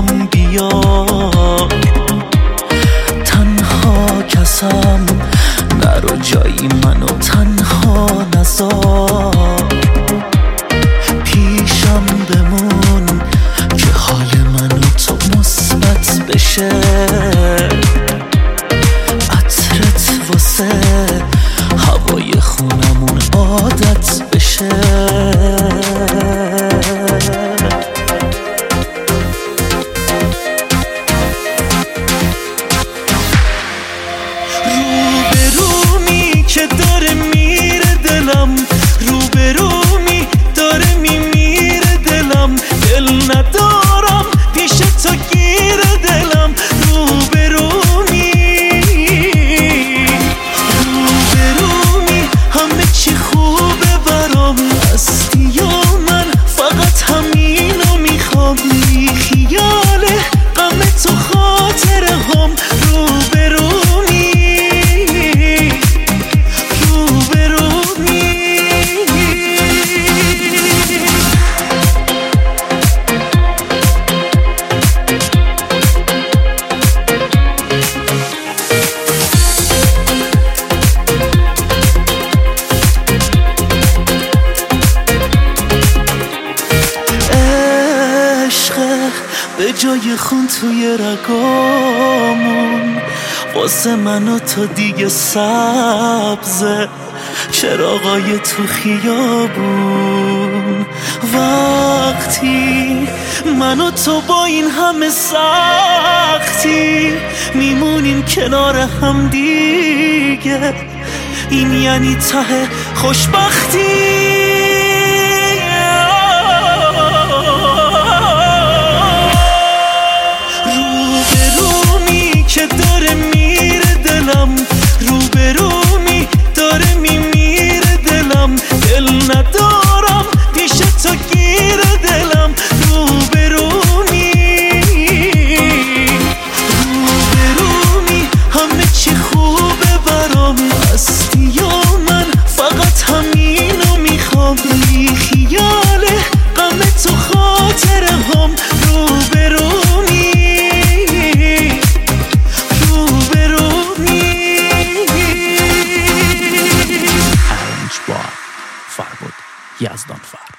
هم بیار، تنها کسم نرو جایی منو تنها نذار، پیشم بمون که حال منو تو مثبت بشه، عطرت واسه هوای خونمون عادت بشه. روبرومی که داره میره دلم، روبرومی داره میمیره دلم، دل ندارم پیش تو گیر دلم. روبرومی همه چی خوبه برام، هستی یا من فقط همینو میخوام، بی خیاله غم تو خاطره هم. به جای خون توی رگامون واسه من و تو دیگه سبزه، چراغای تو خیابون. وقتی من و تو با این همه سختی میمونیم کنار هم دیگه، این یعنی ته خوشبختی. که داره میره دلم، روبرومی داره میمیره دلم، دل ندارم پیش تو گیر دلم. روبرومی همه چی خوبه برام، هستی یا من فقط همینو میخوام، بی خیاله غم تو خاطره هم. فربود یزدان فرد.